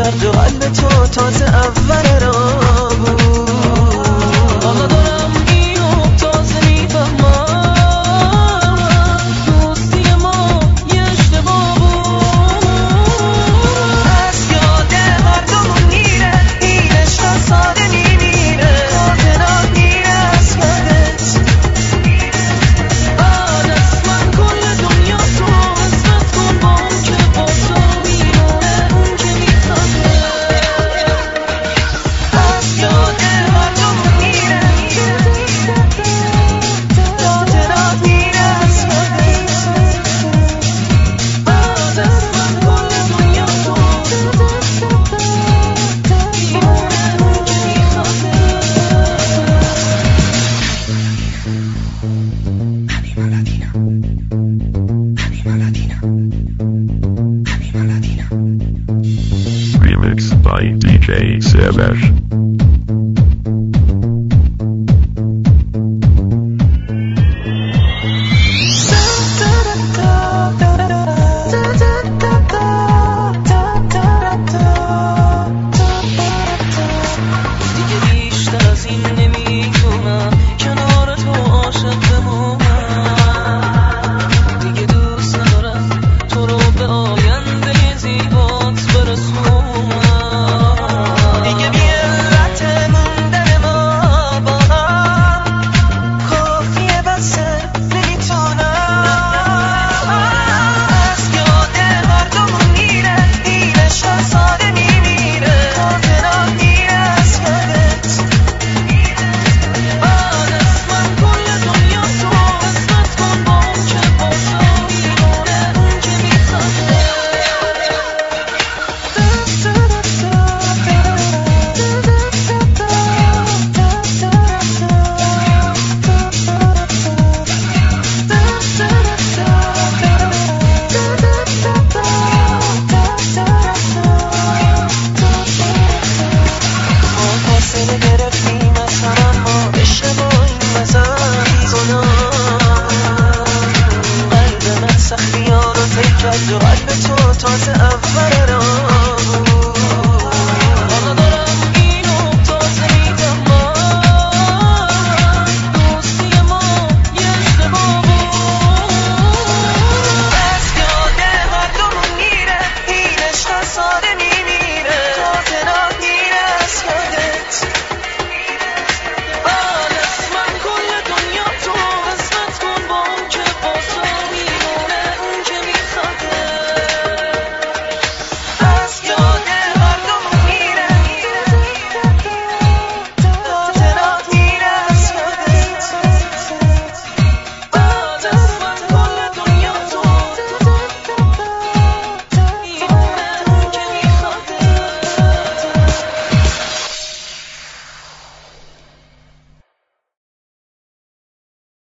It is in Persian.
کرد و قلب تو تازه اول راه بود. حالا دارم اینو تازه میفهمم، دوستی ما یه اشتباه بود. از یاد مردمون میره این عشق ساده میمیره، خاطرات میره از یادت. بعد از من کل دنیا تو عزت کن با اون که با تو میمونه، اون که میخواد. از یاد مردمون میره خاطرات میره از یادت. بعد از من کل دنیا تو میمونه، اون که میخواد. Remix by DJ Sever. دیگه بیشتر از این نمیتونم کنار تو عاشق بمونم. دیگه دوست ندارم تو رو به آینده زیبات برسونم. دیگه بی علت موندن ما با هم کافیه بسه نمیتونم. از یاد مردمون میره این عشق ساده میمیره، خاطرات میره از یادت. بعد از من کل دنیا تو عزت کن با اون که با تو میمونه، اون که میخواد. ما فاصله گرفتیم از هم، اما اشتباهی مزن کنم. قلب من سختی ها رو طی کرد و قلب تو تازه اول راه بود.